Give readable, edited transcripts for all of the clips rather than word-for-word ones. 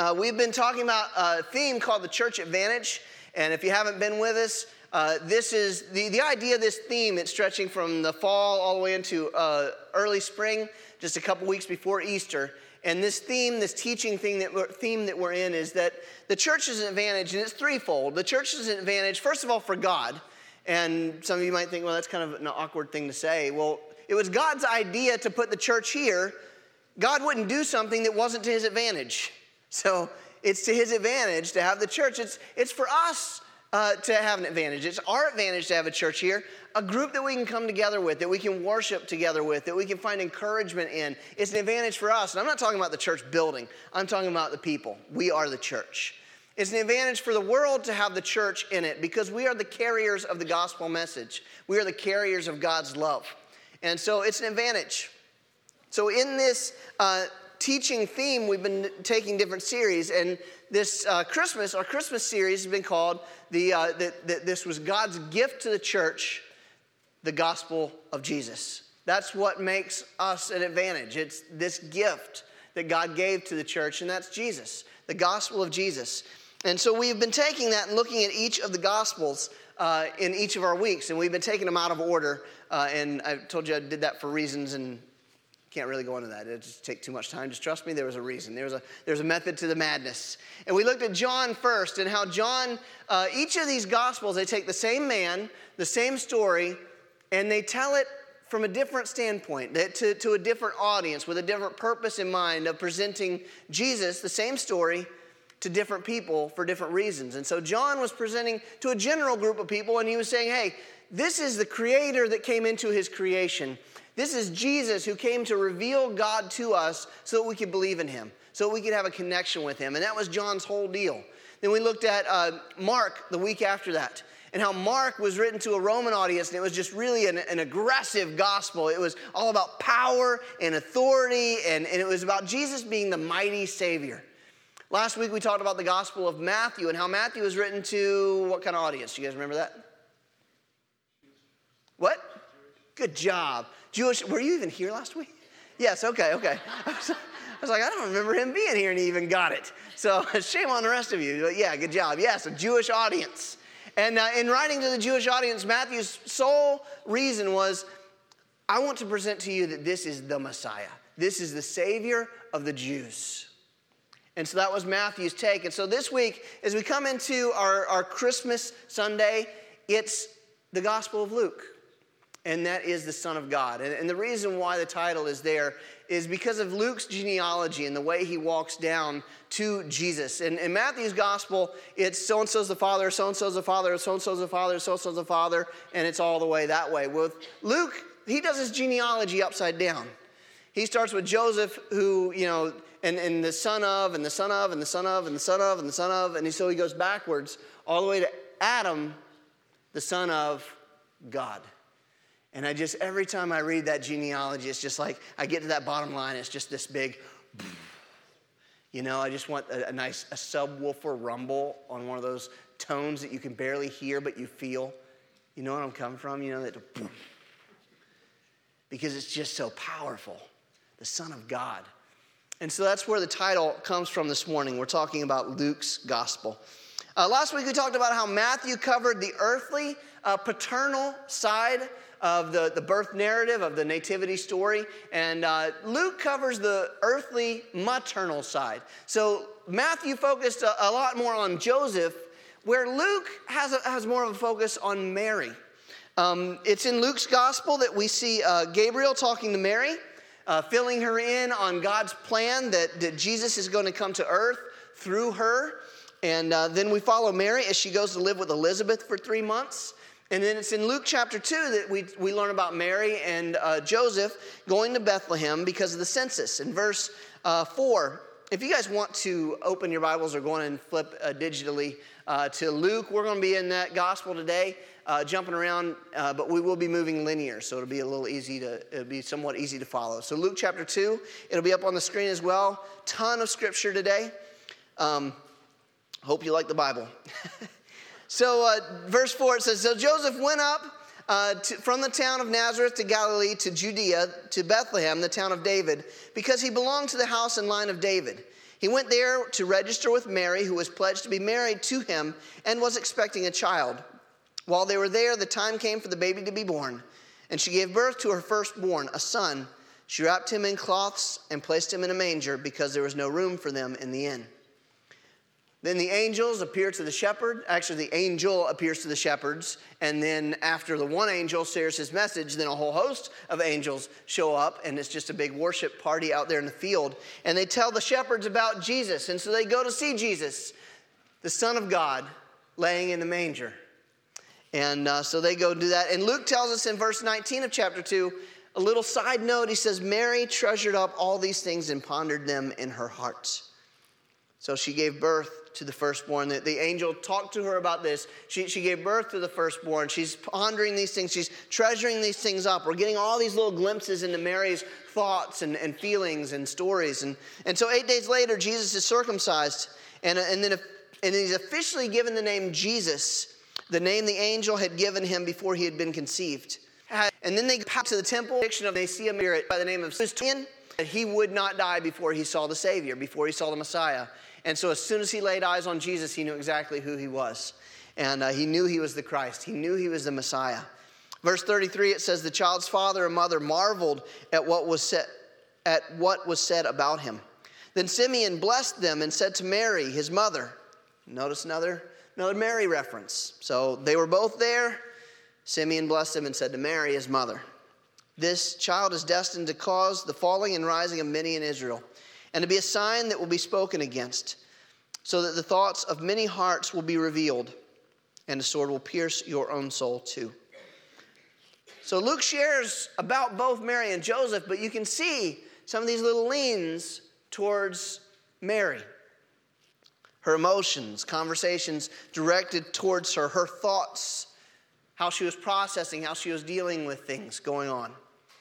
We've been talking about a theme called the Church Advantage, and if you haven't been with us, this is the idea of this theme. It's stretching from the fall all the way into early spring, just a couple weeks before Easter. And this theme, this teaching theme that we're in is that the church is an advantage, and it's threefold. The church is an advantage, first of all, for God. And some of you might think, well, that's kind of an awkward thing to say. Well, it was God's idea to put the church here. God wouldn't do something that wasn't to his advantage. So it's to his advantage to have the church. It's for us to have an advantage. It's our advantage to have a church here, a group that we can come together with, that we can worship together with, that we can find encouragement in. It's an advantage for us. And I'm not talking about the church building. I'm talking about the people. We are the church. It's an advantage for the world to have the church in it because we are the carriers of the gospel message. We are the carriers of God's love. And so it's an advantage. So in this teaching theme, we've been taking different series, and this Christmas, our Christmas series has been called this was God's gift to the church, the gospel of Jesus. That's what makes us an advantage. It's this gift that God gave to the church, and that's Jesus, the gospel of Jesus. And so we've been taking that and looking at each of the gospels in each of our weeks, and we've been taking them out of order, and I told you I did that for reasons, and can't really go into that. It'd just take too much time. Just trust me, there was a reason. There's a method to the madness. And we looked at John first and how John, each of these gospels, they take the same man, the same story, and they tell it from a different standpoint, to a different audience, with a different purpose in mind of presenting Jesus, the same story, to different people for different reasons. And so John was presenting to a general group of people, and he was saying, hey, this is the creator that came into his creation. This is Jesus who came to reveal God to us so that we could believe in him, so that we could have a connection with him. And that was John's whole deal. Then we looked at Mark the week after that, and how Mark was written to a Roman audience, and it was just really an aggressive gospel. It was all about power and authority, and it was about Jesus being the mighty Savior. Last week we talked about the gospel of Matthew and how Matthew was written to what kind of audience? Do you guys remember that? What? Good job. Jewish. Were you even here last week? Yes, okay. I was like, I don't remember him being here, and he even got it. So shame on the rest of you. But yeah, good job. Yes, a Jewish audience. And in writing to the Jewish audience, Matthew's sole reason was, I want to present to you that this is the Messiah. This is the Savior of the Jews. And so that was Matthew's take. And so this week, as we come into our Christmas Sunday, it's the Gospel of Luke. And that is the Son of God. And the reason why the title is there is because of Luke's genealogy and the way he walks down to Jesus. And in Matthew's gospel, it's so-and-so's the father, so-and-so's the father, so-and-so's the father, so-and-so's the father, and it's all the way that way. With Luke, he does his genealogy upside down. He starts with Joseph, who, and the son of, and the son of, and the son of, and the son of, and the son of, and so he goes backwards all the way to Adam, the son of God. And every time I read that genealogy, it's just like, I get to that bottom line, it's just this big, I just want a subwoofer rumble on one of those tones that you can barely hear, but you feel. You know what I'm coming from? Because it's just so powerful. The Son of God. And so that's where the title comes from this morning. We're talking about Luke's gospel. Last week we talked about how Matthew covered the earthly, paternal side of the birth narrative of the nativity story, and Luke covers the earthly maternal side. So Matthew focused a lot more on Joseph, where Luke has more of a focus on Mary. It's in Luke's gospel that we see Gabriel talking to Mary, filling her in on God's plan that Jesus is going to come to earth through her. And then we follow Mary as she goes to live with Elizabeth for 3 months. And then it's in Luke chapter 2 that we learn about Mary and Joseph going to Bethlehem because of the census. In verse 4, if you guys want to open your Bibles or go on and flip digitally to Luke, we're going to be in that gospel today, jumping around, but we will be moving linear, so it'll be somewhat easy to follow. So Luke chapter 2, it'll be up on the screen as well. Ton of scripture today. Hope you like the Bible. So verse 4, it says, So Joseph went up from the town of Nazareth to Galilee to Judea to Bethlehem, the town of David, because he belonged to the house and line of David. He went there to register with Mary, who was pledged to be married to him and was expecting a child. While they were there, the time came for the baby to be born, and she gave birth to her firstborn, a son. She wrapped him in cloths and placed him in a manger because there was no room for them in the inn. Then the angels appear to the shepherd. Actually, the angel appears to the shepherds. And then after the one angel shares his message, then a whole host of angels show up. And it's just a big worship party out there in the field. And they tell the shepherds about Jesus. And so they go to see Jesus, the Son of God, laying in the manger. And so they go do that. And Luke tells us in verse 19 of chapter 2, a little side note. He says, Mary treasured up all these things and pondered them in her heart. So she gave birth to the firstborn. The angel talked to her about this. She gave birth to the firstborn. She's pondering these things. She's treasuring these things up. We're getting all these little glimpses into Mary's thoughts and feelings and stories. And so 8 days later, Jesus is circumcised. And he's officially given the name Jesus, the name the angel had given him before he had been conceived. And then they go to the temple. They see a spirit by the name of Simeon, that he would not die before he saw the Savior, before he saw the Messiah. And so as soon as he laid eyes on Jesus, he knew exactly who he was. And he knew he was the Christ. He knew he was the Messiah. Verse 33, it says, the child's father and mother marveled at what was said about him. Then Simeon blessed them and said to Mary, his mother. Notice another Mary reference. So they were both there. Simeon blessed them and said to Mary, his mother, this child is destined to cause the falling and rising of many in Israel, and to be a sign that will be spoken against, so that the thoughts of many hearts will be revealed, and the sword will pierce your own soul too. So Luke shares about both Mary and Joseph, but you can see some of these little leans towards Mary. Her emotions, conversations directed towards her, her thoughts, how she was processing, how she was dealing with things going on.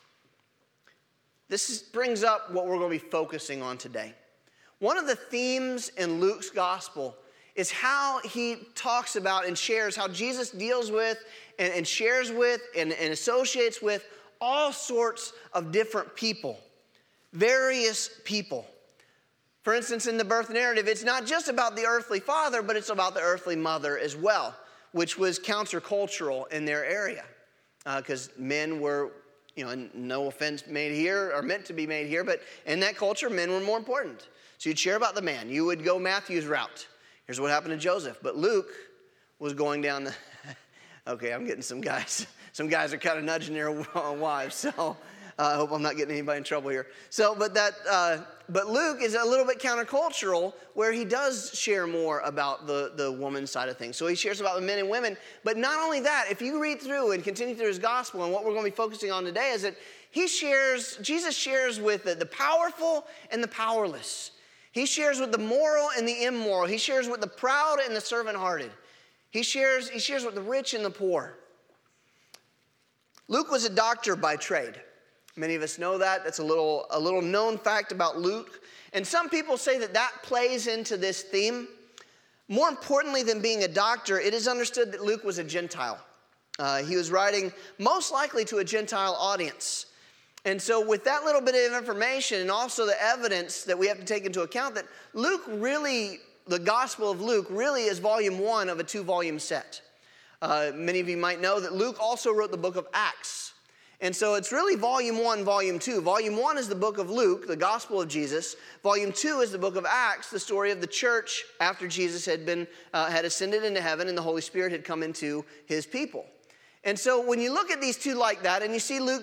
This brings up what we're going to be focusing on today. One of the themes in Luke's gospel is how he talks about and shares how Jesus deals with and shares with and associates with all sorts of different people, various people. For instance, in the birth narrative, it's not just about the earthly father, but it's about the earthly mother as well, which was countercultural in their area because men were, no offense made here or meant to be made here, but in that culture, men were more important. So you'd share about the man. You would go Matthew's route. Here's what happened to Joseph. But Luke was going down the, okay, I'm getting some guys. Some guys are kind of nudging their wives, so I hope I'm not getting anybody in trouble here. So, but Luke is a little bit countercultural where he does share more about the woman side of things. So he shares about the men and women. But not only that, if you read through and continue through his gospel, and what we're going to be focusing on today is that Jesus shares with the powerful and the powerless. He shares with the moral and the immoral. He shares with the proud and the servant-hearted. He shares with the rich and the poor. Luke was a doctor by trade. Many of us know that. That's a little known fact about Luke. And some people say that plays into this theme. More importantly than being a doctor, it is understood that Luke was a Gentile. He was writing most likely to a Gentile audience. And so with that little bit of information and also the evidence that we have to take into account, that the Gospel of Luke really is volume 1 of a 2-volume set. Many of you might know that Luke also wrote the book of Acts. And so it's really volume 1, volume 2. Volume 1 is the book of Luke, the gospel of Jesus. Volume 2 is the book of Acts, the story of the church after Jesus had ascended into heaven and the Holy Spirit had come into his people. And so when you look at these two like that and you see Luke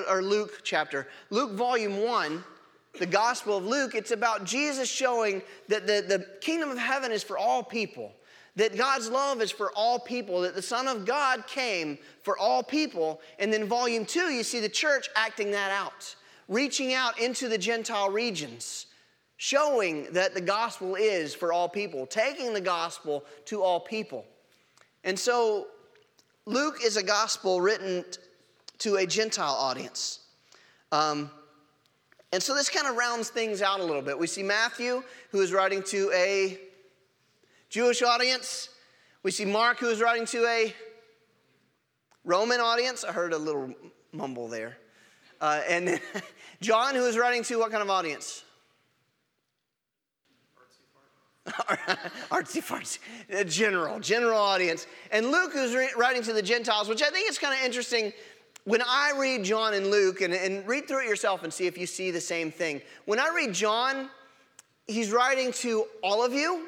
volume 1, the gospel of Luke, it's about Jesus showing that the kingdom of heaven is for all people. That God's love is for all people, that the Son of God came for all people. And then volume 2, you see the church acting that out, reaching out into the Gentile regions, showing that the gospel is for all people, taking the gospel to all people. And so Luke is a gospel written to a Gentile audience. And so this kind of rounds things out a little bit. We see Matthew, who is writing to a Jewish audience. We see Mark, who is writing to a Roman audience. I heard a little mumble there. And then John, who is writing to what kind of audience? Artsy fartsy, general audience. And Luke is writing to the Gentiles, which I think is kind of interesting. When I read John and Luke, and read through it yourself and see if you see the same thing. When I read John, he's writing to all of you.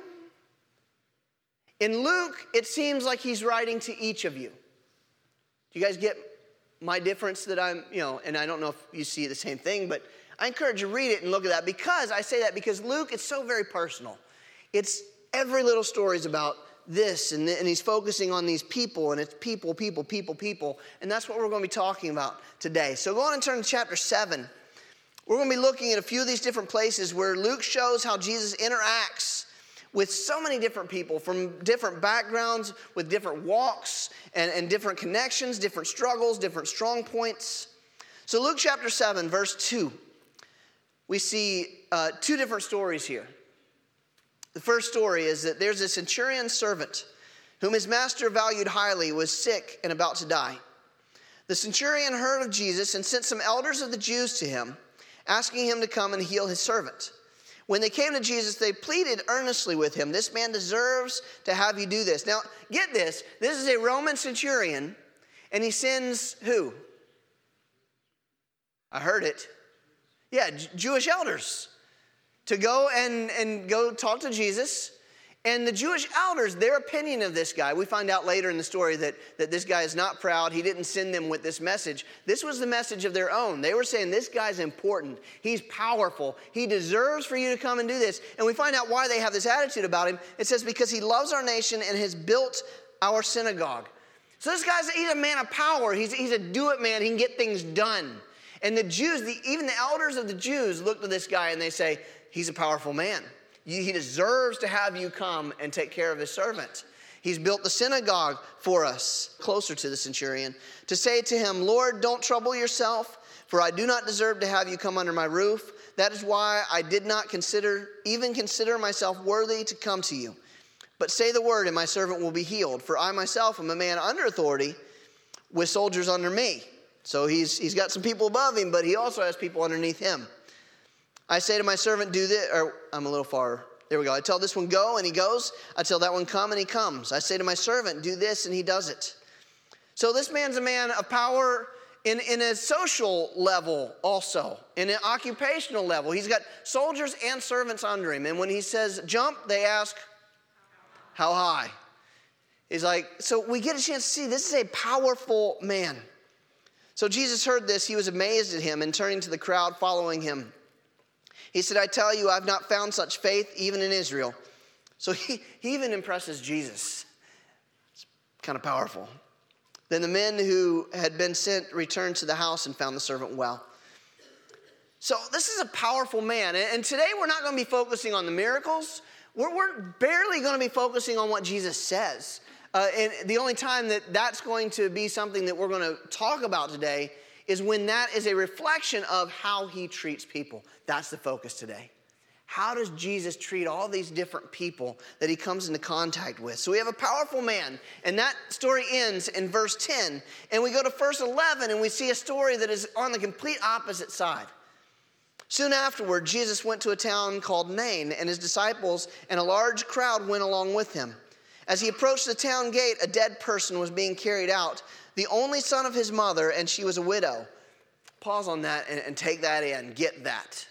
In Luke, it seems like he's writing to each of you. Do you guys get my difference that I'm, and I don't know if you see the same thing, but I encourage you to read it and look at that, because I say that because Luke, it's so very personal. It's every little story is about this, and he's focusing on these people, and it's people, and that's what we're going to be talking about today. So go on and turn to chapter 7. We're going to be looking at a few of these different places where Luke shows how Jesus interacts with so many different people from different backgrounds, with different walks, and different connections, different struggles, different strong points. So Luke chapter 7, verse 2, we see two different stories here. The first story is that there's a centurion servant whom his master valued highly, was sick and about to die. The centurion heard of Jesus and sent some elders of the Jews to him, asking him to come and heal his servant. When they came to Jesus, they pleaded earnestly with him, "This man deserves to have you do this." Now, get this. This is a Roman centurion, and he sends who? I heard it. Yeah, Jewish elders to go and go talk to Jesus. And the Jewish elders, their opinion of this guy, we find out later in the story that this guy is not proud. He didn't send them with this message. This was the message of their own. They were saying, this guy's important. He's powerful. He deserves for you to come and do this. And we find out why they have this attitude about him. It says, because he loves our nation and has built our synagogue. So this guy's, he's a man of power. He's a do-it man. He can get things done. And the Jews, even the elders of the Jews look to this guy and they say, he's a powerful man. He deserves to have you come and take care of his servant. He's built the synagogue for us, closer to the centurion, to say to him, "Lord, don't trouble yourself, for I do not deserve to have you come under my roof. That is why I did not even consider myself worthy to come to you. But say the word, and my servant will be healed. For I myself am a man under authority, with soldiers under me." So he's got some people above him, but he also has people underneath him. "I say to my servant, do this," or I'm a little far. There we go. "I tell this one, go, and he goes. I tell that one, come, and he comes. I say to my servant, do this, and he does it." So this man's a man of power in a social level also, in an occupational level. He's got soldiers and servants under him. And when he says jump, they ask, how high? He's like, so we get a chance to see this is a powerful man. So Jesus heard this. He was amazed at him, and turning to the crowd following him, he said, "I tell you, I've not found such faith even in Israel." So he even impresses Jesus. It's kind of powerful. Then the men who had been sent returned to the house and found the servant well. So this is a powerful man. And today we're not going to be focusing on the miracles. We're barely going to be focusing on what Jesus says. And the only time that's going to be something that we're going to talk about today is when that is a reflection of how he treats people. That's the focus today. How does Jesus treat all these different people that he comes into contact with? So we have a powerful man, and that story ends in verse 10. And we go to verse 11, and we see a story that is on the complete opposite side. Soon afterward, Jesus went to a town called Nain, and his disciples and a large crowd went along with him. As he approached the town gate, a dead person was being carried out, the only son of his mother, and she was a widow. Pause on that and take that in. Get that.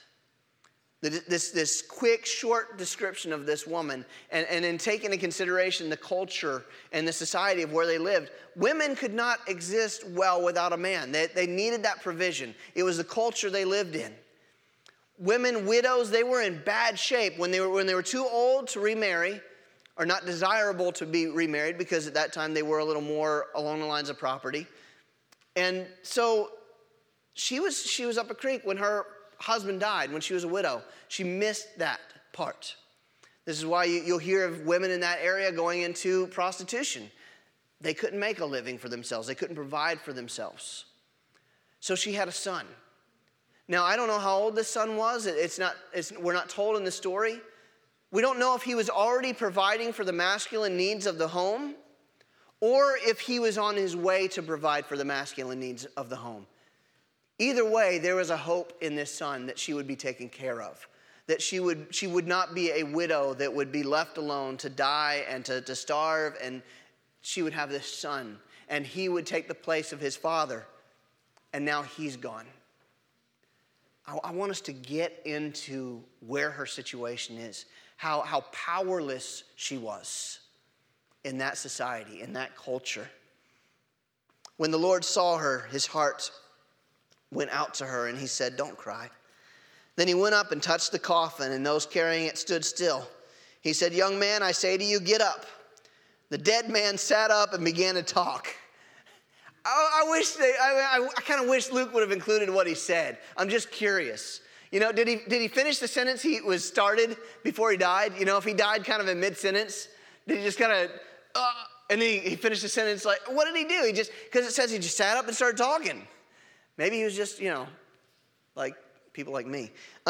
This quick, short description of this woman, and in taking into consideration the culture and the society of where they lived, women could not exist well without a man. They needed that provision. It was the culture they lived in. Women, widows, they were in bad shape when they were too old to remarry, or not desirable to be remarried, because at that time they were a little more along the lines of property. And so she was up a creek when her husband died, when she was a widow. She missed that part. This is why you'll hear of women in that area going into prostitution. They couldn't make a living for themselves. They couldn't provide for themselves. So she had a son. Now, I don't know how old this son was. We're not told in the story. We don't know if he was already providing for the masculine needs of the home, or if he was on his way to provide for the masculine needs of the home. Either way, there was a hope in this son that she would be taken care of, that she would not be a widow that would be left alone to die and to starve, and she would have this son, and he would take the place of his father, and now he's gone. I want us to get into where her situation is, how powerless she was in that society, in that culture. When the Lord saw her, his heart went out to her, and he said, "Don't cry." Then he went up and touched the coffin, and those carrying it stood still. He said, "Young man, I say to you, get up." The dead man sat up and began to talk. I kind of wish Luke would have included what he said. I'm just curious. Did he finish the sentence he was started before he died? If he died kind of in mid-sentence, did he just kind of, and then he finished the sentence like, what did he do? Because it says he just sat up and started talking. Maybe he was just, like people like me.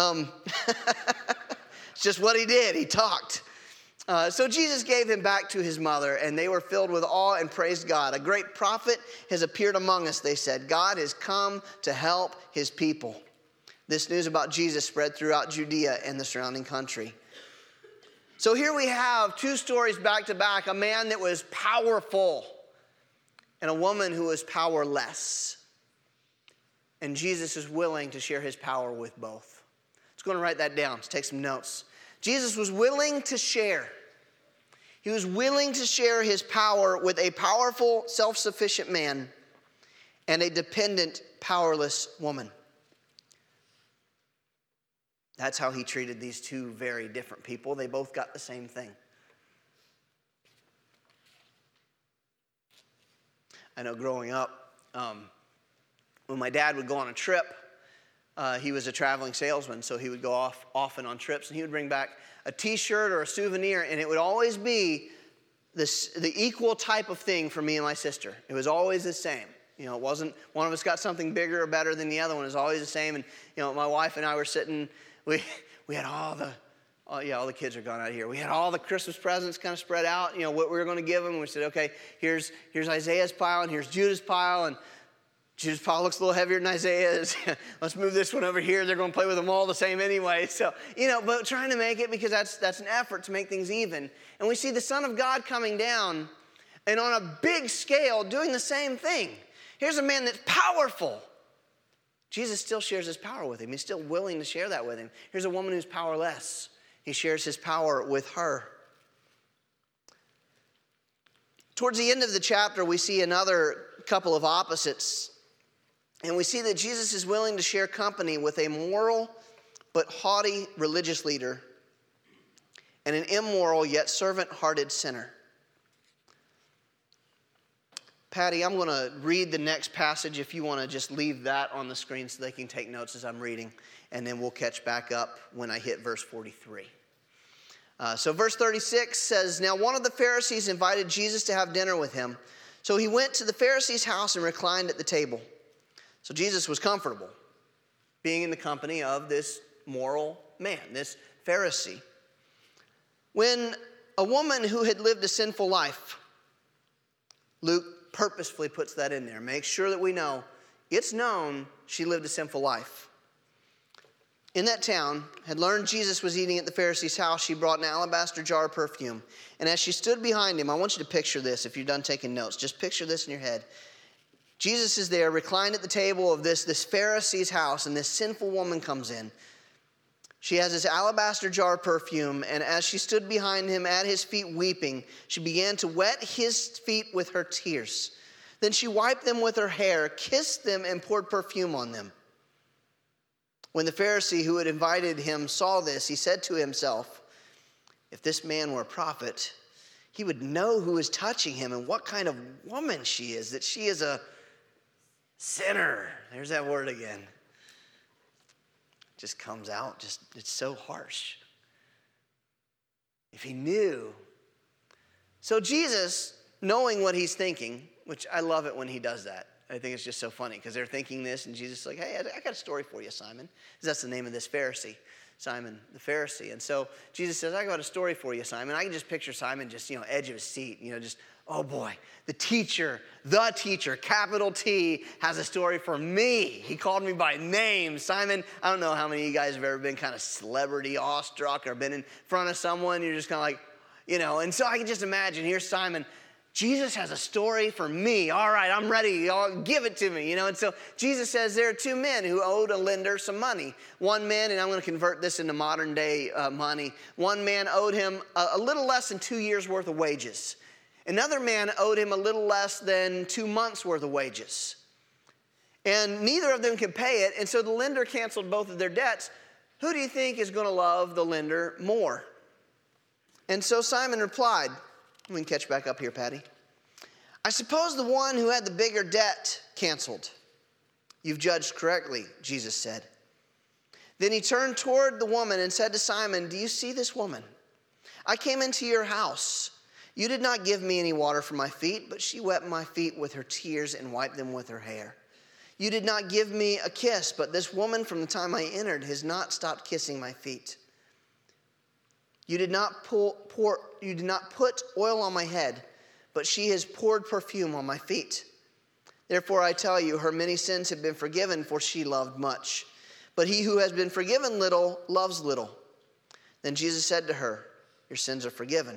It's just what he did. He talked. So Jesus gave him back to his mother, and they were filled with awe and praised God. "A great prophet has appeared among us," they said. "God has come to help his people." This news about Jesus spread throughout Judea and the surrounding country. So here we have two stories back to back, a man that was powerful and a woman who was powerless. And Jesus is willing to share his power with both. Let's go and write that down. Let's take some notes. Jesus was willing to share. He was willing to share his power with a powerful, self-sufficient man and a dependent, powerless woman. That's how he treated these two very different people. They both got the same thing. I know growing up, when my dad would go on a trip, he was a traveling salesman, so he would go off often on trips, and he would bring back a T-shirt or a souvenir, and it would always be the equal type of thing for me and my sister. It was always the same. It wasn't one of us got something bigger or better than the other one. It was always the same. And my wife and I were sitting. We had all the kids are gone out of here. We had all the Christmas presents kind of spread out. What we were going to give them. And we said, okay, here's Isaiah's pile, and here's Judah's pile, and Judah's pile looks a little heavier than Isaiah's. Let's move this one over here. They're going to play with them all the same anyway. So, but trying to make it, because that's an effort to make things even. And we see the Son of God coming down and on a big scale doing the same thing. Here's a man that's powerful. Jesus still shares his power with him. He's still willing to share that with him. Here's a woman who's powerless. He shares his power with her. Towards the end of the chapter, we see another couple of opposites. And we see that Jesus is willing to share company with a moral but haughty religious leader and an immoral yet servant-hearted sinner. Patty, I'm going to read the next passage if you want to just leave that on the screen so they can take notes as I'm reading, and then we'll catch back up when I hit verse 43. So verse 36 says, "Now one of the Pharisees invited Jesus to have dinner with him. So he went to the Pharisee's house and reclined at the table." So Jesus was comfortable being in the company of this moral man, this Pharisee. When a woman who had lived a sinful life, Luke purposefully puts that in there. Make sure that we know it's known she lived a sinful life. In that town, had learned Jesus was eating at the Pharisee's house, she brought an alabaster jar of perfume. And as she stood behind him, I want you to picture this. If you're done taking notes, just picture this in your head. Jesus is there, reclined at the table of this Pharisee's house, and this sinful woman comes in. She has this alabaster jar of perfume, and as she stood behind him at his feet weeping, she began to wet his feet with her tears. Then she wiped them with her hair, kissed them, and poured perfume on them. When the Pharisee who had invited him saw this, he said to himself, "If this man were a prophet, he would know who is touching him and what kind of woman she is, that she is a sinner." There's that word again. Just comes out, it's so harsh. If he knew. So Jesus, knowing what he's thinking, which I love it when he does that. I think it's just so funny because they're thinking this, and Jesus is like, "Hey, I got a story for you, Simon." Because that's the name of this Pharisee. Simon the Pharisee. And so Jesus says, I got a story for you, Simon. I can just picture Simon just, edge of his seat, just, oh boy, the teacher, capital T, has a story for me. He called me by name. Simon, I don't know how many of you guys have ever been kind of celebrity awestruck or been in front of someone. You're just kind of like, and so I can just imagine, here's Simon. Jesus has a story for me. All right, I'm ready. Y'all give it to me, And so Jesus says there are two men who owed a lender some money. One man, and I'm going to convert this into modern day money. One man owed him a little less than 2 years' worth of wages. Another man owed him a little less than 2 months' worth of wages. And neither of them could pay it, and so the lender canceled both of their debts. Who do you think is going to love the lender more? And so Simon replied, we can catch back up here, Patty. I suppose the one who had the bigger debt canceled. You've judged correctly, Jesus said. Then he turned toward the woman and said to Simon, do you see this woman? I came into your house. You did not give me any water for my feet, but she wet my feet with her tears and wiped them with her hair. You did not give me a kiss, but this woman from the time I entered has not stopped kissing my feet. You did not put oil on my head, but she has poured perfume on my feet. Therefore I tell you, her many sins have been forgiven, for she loved much. But he who has been forgiven little loves little. Then Jesus said to her, your sins are forgiven.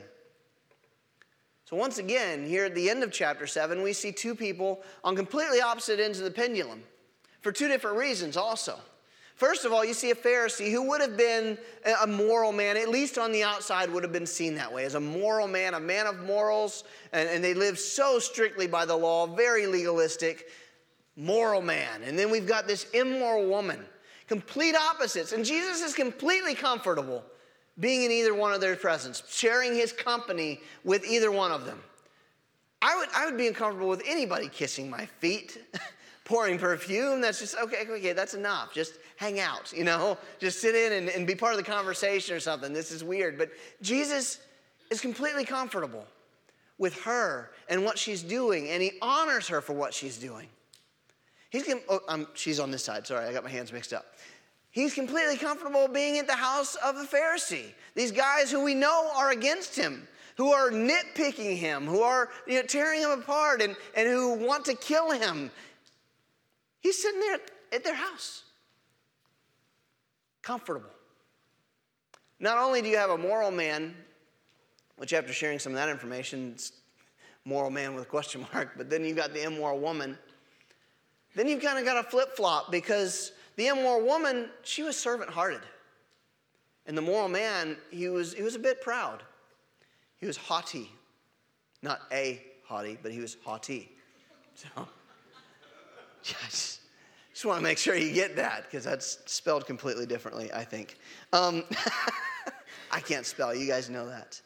So once again, here at the end of chapter 7, we see two people on completely opposite ends of the pendulum for two different reasons also. First of all, you see a Pharisee who would have been a moral man, at least on the outside would have been seen that way, as a moral man, a man of morals, and they lived so strictly by the law, very legalistic, moral man. And then we've got this immoral woman, complete opposites. And Jesus is completely comfortable being in either one of their presence, sharing his company with either one of them. I would be uncomfortable with anybody kissing my feet, pouring perfume. That's just, okay, that's enough. Just hang out, Just sit in and be part of the conversation or something. This is weird. But Jesus is completely comfortable with her and what she's doing, and he honors her for what she's doing. She's on this side. Sorry, I got my hands mixed up. He's completely comfortable being at the house of a Pharisee. These guys who we know are against him, who are nitpicking him, who are tearing him apart and who want to kill him. He's sitting there at their house, comfortable. Not only do you have a moral man, which after sharing some of that information, it's moral man with a question mark, but then you've got the immoral woman. Then you've kind of got a flip-flop because the immoral woman, she was servant-hearted. And the moral man, he was a bit proud. He was haughty. Not a haughty, but he was haughty. So, I just want to make sure you get that, because that's spelled completely differently, I think. I can't spell. You guys know that.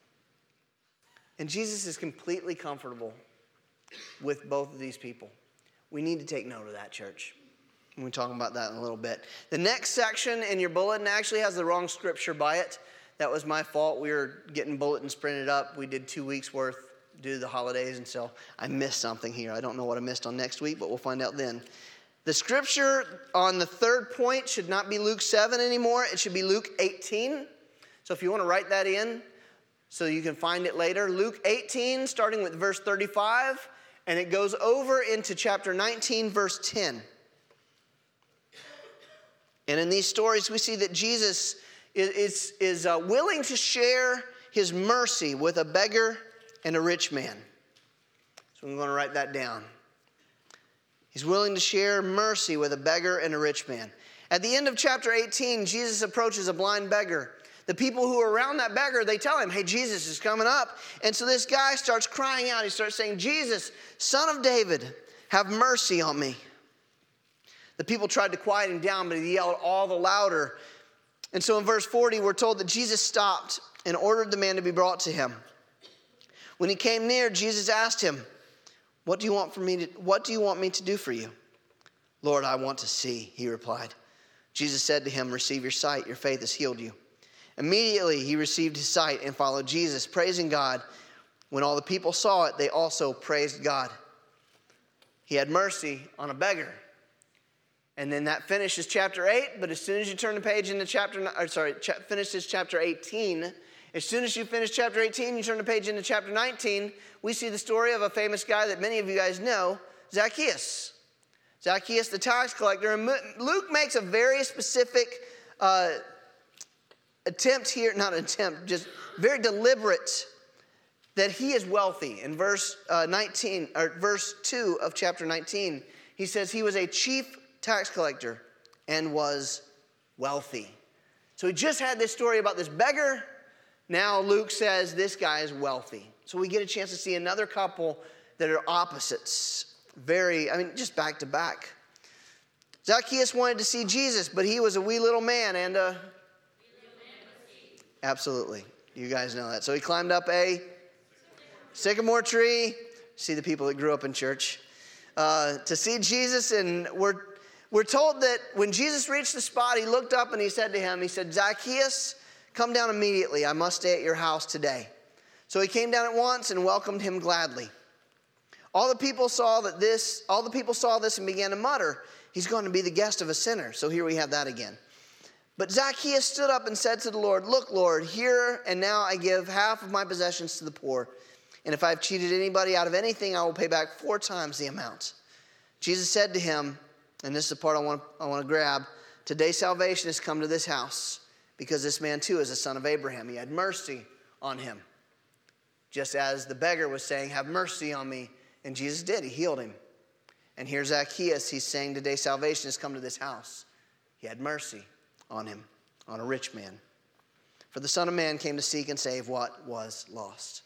And Jesus is completely comfortable with both of these people. We need to take note of that, church. We'll talk about that in a little bit. The next section in your bulletin actually has the wrong scripture by it. That was my fault. We were getting bulletins printed up. We did 2 weeks worth due to the holidays, and so I missed something here. I don't know what I missed on next week, but we'll find out then. The scripture on the third point should not be Luke 7 anymore. It should be Luke 18. So if you want to write that in so you can find it later, Luke 18, starting with verse 35, and it goes over into chapter 19, verse 10. And in these stories, we see that Jesus is willing to share his mercy with a beggar and a rich man. So I'm going to write that down. He's willing to share mercy with a beggar and a rich man. At the end of chapter 18, Jesus approaches a blind beggar. The people who are around that beggar, they tell him, hey, Jesus is coming up. And so this guy starts crying out. He starts saying, Jesus, Son of David, have mercy on me. The people tried to quiet him down, but he yelled all the louder. And so in verse 40, we're told that Jesus stopped and ordered the man to be brought to him. When he came near, Jesus asked him, What do you want me to do for you? Lord, I want to see, he replied. Jesus said to him, receive your sight. Your faith has healed you. Immediately he received his sight and followed Jesus, praising God. When all the people saw it, they also praised God. He had mercy on a beggar. And then that finishes chapter 8, but as soon as you turn the page into finishes chapter 18, as soon as you finish chapter 18, you turn the page into chapter 19, we see the story of a famous guy that many of you guys know, Zacchaeus. Zacchaeus the tax collector. And Luke makes a very specific just very deliberate that he is wealthy. In verse 2 of chapter 19, he says he was a chief tax collector and was wealthy. So he just had this story about this beggar. Now Luke says this guy is wealthy. So we get a chance to see another couple that are opposites. Just back to back. Zacchaeus wanted to see Jesus, but he was a wee little man and absolutely. You guys know that. So he climbed up a sycamore tree. See the people that grew up in church. To see Jesus, and we're told that when Jesus reached the spot, he looked up and he said to him, Zacchaeus, come down immediately. I must stay at your house today. So he came down at once and welcomed him gladly. All the people saw this and began to mutter, he's going to be the guest of a sinner. So here we have that again. But Zacchaeus stood up and said to the Lord, look, Lord, here and now I give half of my possessions to the poor. And if I've cheated anybody out of anything, I will pay back 4 times the amount. Jesus said to him, and this is the part I want to grab, today salvation has come to this house, because this man too is a son of Abraham. He had mercy on him. Just as the beggar was saying, have mercy on me. And Jesus did. He healed him. And here's Zacchaeus. He's saying today salvation has come to this house. He had mercy on him, on a rich man. For the Son of Man came to seek and save what was lost.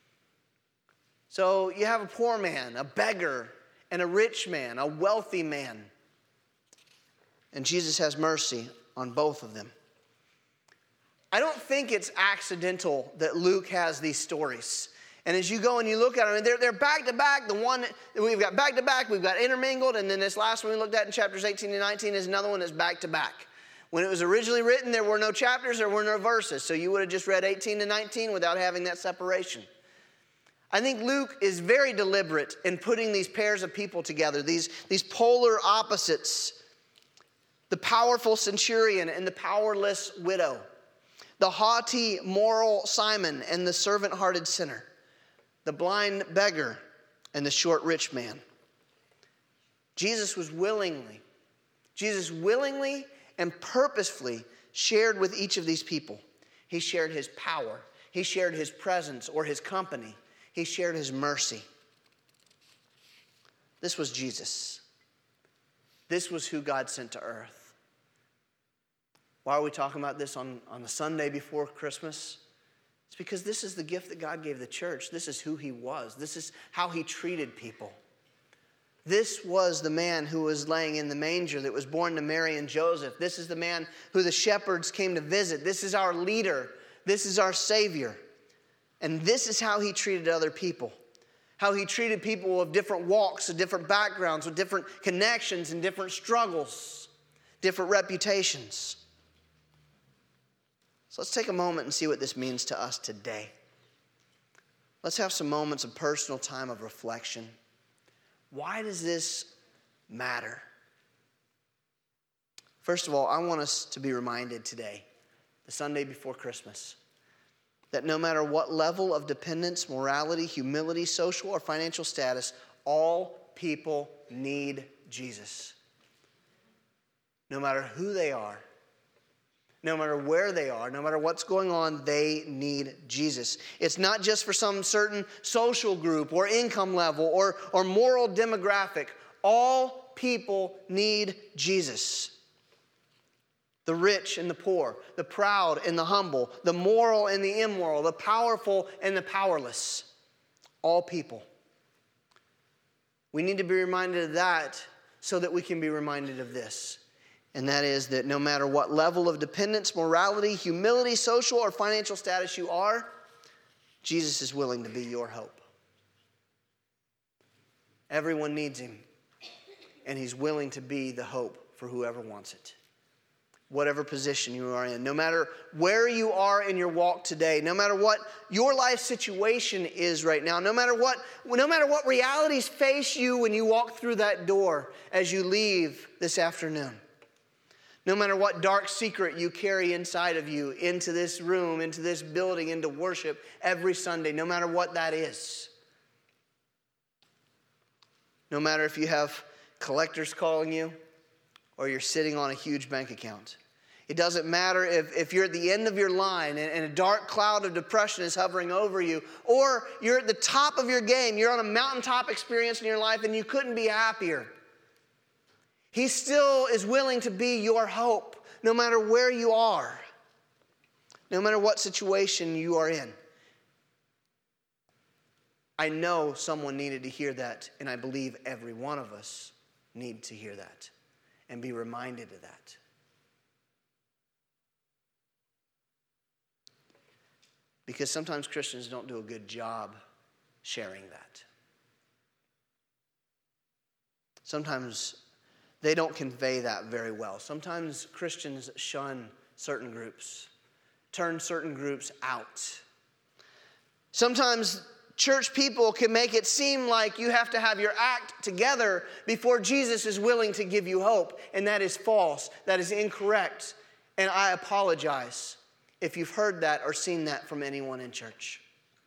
So you have a poor man, a beggar, and a rich man, a wealthy man. And Jesus has mercy on both of them. I don't think it's accidental that Luke has these stories. And as you go and you look at them, they're back to back. The one that we've got back to back, we've got intermingled, and then this last one we looked at in chapters 18 and 19 is another one that's back to back. When it was originally written, there were no chapters, there were no verses. So you would have just read 18 to 19 without having that separation. I think Luke is very deliberate in putting these pairs of people together, these polar opposites. The powerful centurion and the powerless widow. The haughty, moral Simon and the servant-hearted sinner. The blind beggar and the short rich man. Jesus willingly and purposefully shared with each of these people. He shared his power. He shared his presence or his company. He shared his mercy. This was Jesus. This was who God sent to earth. Why are we talking about this on the Sunday before Christmas? It's because this is the gift that God gave the church. This is who he was. This is how he treated people. This was the man who was laying in the manger that was born to Mary and Joseph. This is the man who the shepherds came to visit. This is our leader. This is our Savior. And this is how he treated other people. How he treated people of different walks, of different backgrounds, with different connections and different struggles, different reputations. So let's take a moment and see what this means to us today. Let's have some moments of personal time of reflection. Why does this matter? First of all, I want us to be reminded today, the Sunday before Christmas, that no matter what level of dependence, morality, humility, social, or financial status, all people need Jesus. No matter who they are, no matter where they are, no matter what's going on, they need Jesus. It's not just for some certain social group or income level or moral demographic. All people need Jesus. The rich and the poor, the proud and the humble, the moral and the immoral, the powerful and the powerless. All people. We need to be reminded of that so that we can be reminded of this. And that is that no matter what level of dependence, morality, humility, social, or financial status you are, Jesus is willing to be your hope. Everyone needs him, and he's willing to be the hope for whoever wants it. whatever position you are in, no matter where you are in your walk today, no matter what your life situation is right now, no matter what realities face you when you walk through that door as you leave this afternoon, no matter what dark secret you carry inside of you into this room, into this building, into worship every Sunday, no matter what that is, no matter if you have collectors calling you, or you're sitting on a huge bank account. It doesn't matter if you're at the end of your line and a dark cloud of depression is hovering over you, or you're at the top of your game, you're on a mountaintop experience in your life and you couldn't be happier. He still is willing to be your hope, no matter where you are, no matter what situation you are in. I know someone needed to hear that, and I believe every one of us need to hear that and be reminded of that. Because sometimes Christians don't do a good job sharing that. Sometimes they don't convey that very well. Sometimes Christians shun certain groups, turn certain groups out. Sometimes church people can make it seem like you have to have your act together before Jesus is willing to give you hope. And that is false. That is incorrect. And I apologize if you've heard that or seen that from anyone in church.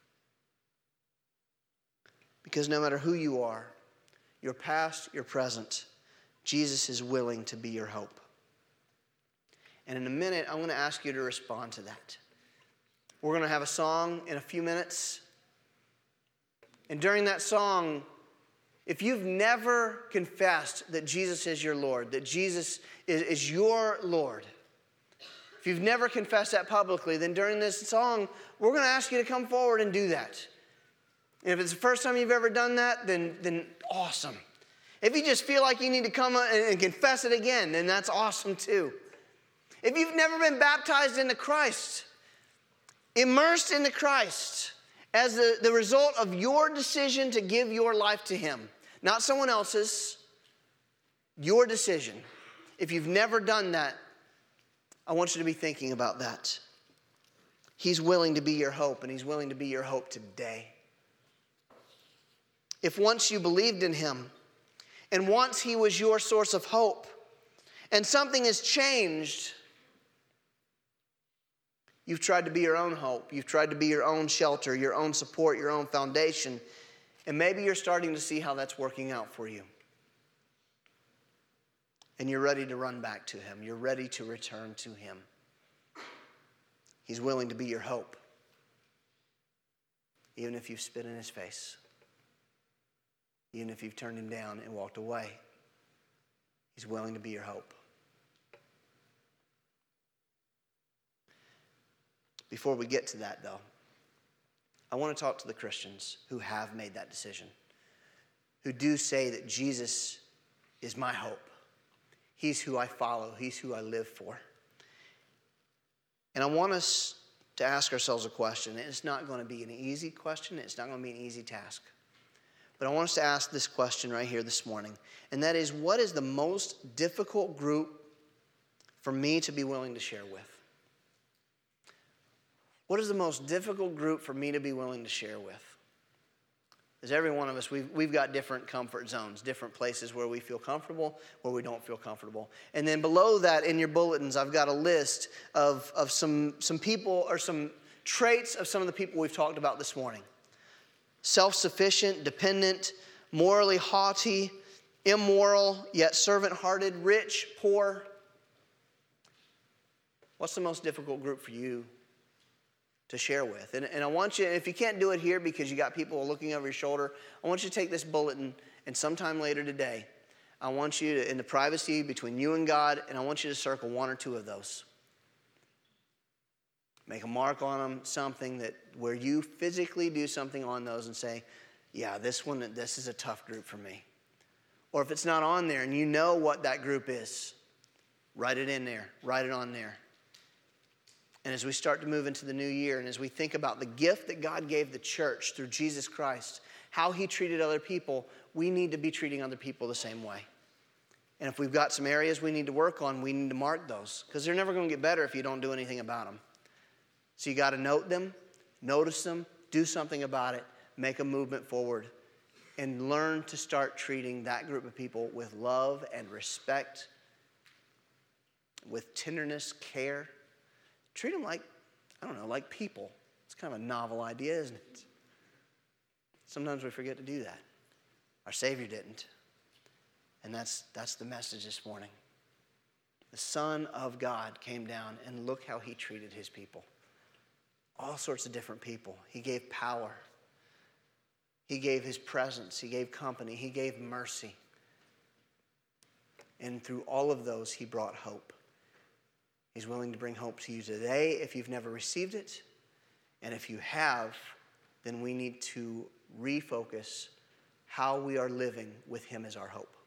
Because no matter who you are, your past, your present, Jesus is willing to be your hope. And in a minute, I'm going to ask you to respond to that. We're going to have a song in a few minutes. And during that song, if you've never confessed that Jesus is your Lord, that Jesus is your Lord, if you've never confessed that publicly, then during this song, we're going to ask you to come forward and do that. And if it's the first time you've ever done that, then awesome. If you just feel like you need to come and confess it again, then that's awesome too. If you've never been baptized into Christ, immersed into Christ, as the result of your decision to give your life to Him, not someone else's, your decision. If you've never done that, I want you to be thinking about that. He's willing to be your hope, and He's willing to be your hope today. If once you believed in Him, and once He was your source of hope, and something has changed, you've tried to be your own hope. You've tried to be your own shelter, your own support, your own foundation. And maybe you're starting to see how that's working out for you. And you're ready to run back to Him. You're ready to return to Him. He's willing to be your hope. Even if you've spit in His face. Even if you've turned Him down and walked away. He's willing to be your hope. Before we get to that, though, I want to talk to the Christians who have made that decision, who do say that Jesus is my hope. He's who I follow. He's who I live for. And I want us to ask ourselves a question. It's not going to be an easy question. It's not going to be an easy task. But I want us to ask this question right here this morning. And that is, what is the most difficult group for me to be willing to share with? What is the most difficult group for me to be willing to share with? As every one of us, we've got different comfort zones, different places where we feel comfortable, where we don't feel comfortable. And then below that in your bulletins, I've got a list of some people or some traits of some of the people we've talked about this morning. Self-sufficient, dependent, morally haughty, immoral, yet servant-hearted, rich, poor. What's the most difficult group for you to share with? And I want you, if you can't do it here because you got people looking over your shoulder, I want you to take this bulletin, and sometime later today, I want you to, in the privacy between you and God, and I want you to circle one or two of those. Make a mark on them, something that where you physically do something on those and say, yeah, this is a tough group for me. Or if it's not on there and you know what that group is, write it in there, write it on there. And as we start to move into the new year, and as we think about the gift that God gave the church through Jesus Christ, how He treated other people, we need to be treating other people the same way. And if we've got some areas we need to work on, we need to mark those, because they're never going to get better if you don't do anything about them. So you got to note them, notice them, do something about it, make a movement forward, and learn to start treating that group of people with love and respect, with tenderness, care. Treat them like, like people. It's kind of a novel idea, isn't it? Sometimes we forget to do that. Our Savior didn't. And that's the message this morning. The Son of God came down, and look how he treated his people. All sorts of different people. He gave power. He gave his presence. He gave company. He gave mercy. And through all of those, he brought hope. He's willing to bring hope to you today if you've never received it. And if you have, then we need to refocus how we are living with him as our hope.